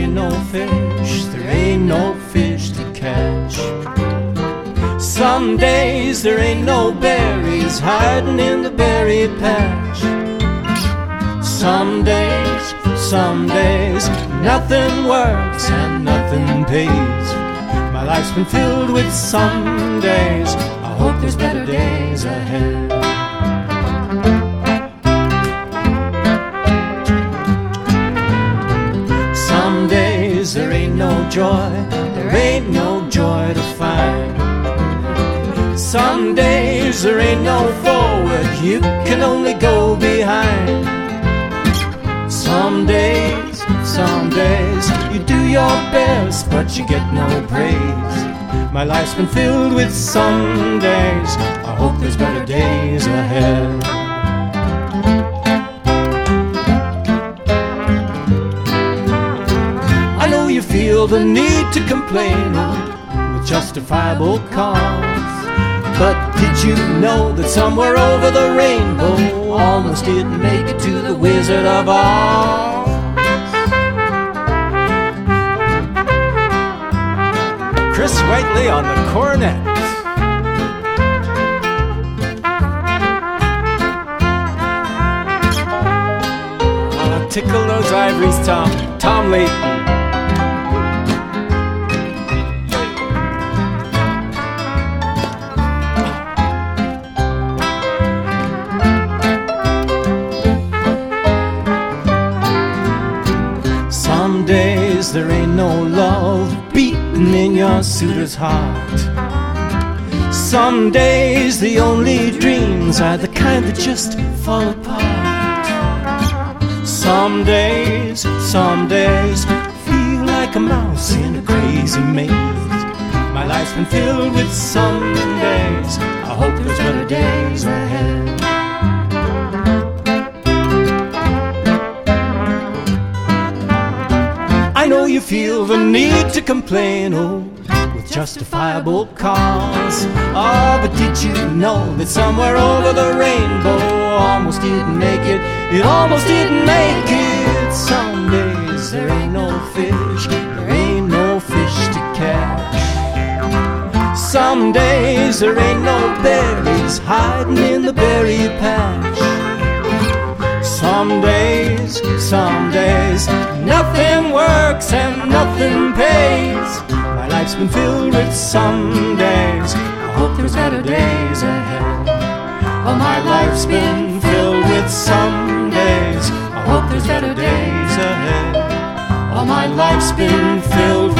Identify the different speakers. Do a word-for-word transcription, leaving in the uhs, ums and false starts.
Speaker 1: ain't no fish, there ain't no fish to catch. Some days there ain't no berries hiding in the berry patch. Some days, some days, nothing works and nothing pays. My life's been filled with some days, I hope there's better days ahead. Some days there ain't no joy, there ain't no joy to find. Some days there ain't no forward, you can only go behind. Some days, some days, you do your best, but you get no praise. My life's been filled with some days, I hope there's better days ahead. I know you feel the need to complain with justifiable cause, but did you know that somewhere over the rainbow almost didn't make it to the Wizard of Oz? Chris Whiteley on the cornet. Uh, tickle those ivories, Tom. Tom Layton. Some days there ain't no love beating in your suitor's heart. Some days the only dreams are the kind that just fall apart. Some days, some days, feel like a mouse in a crazy maze. My life's been filled with some days, I hope there's better days ahead. I know you feel the need to complain, oh, with justifiable cause. Oh, but did you know that somewhere over the rainbow almost didn't make it, it almost didn't make it. Some days there ain't no fish, there ain't no fish to catch. Some days there ain't no berries hiding in the berry patch. Some days, some days, nothing works and nothing pays. My life's been filled with some days, I hope there's better days ahead. Oh, my life's been filled with some days, I hope there's better days ahead. Oh, my life's been filled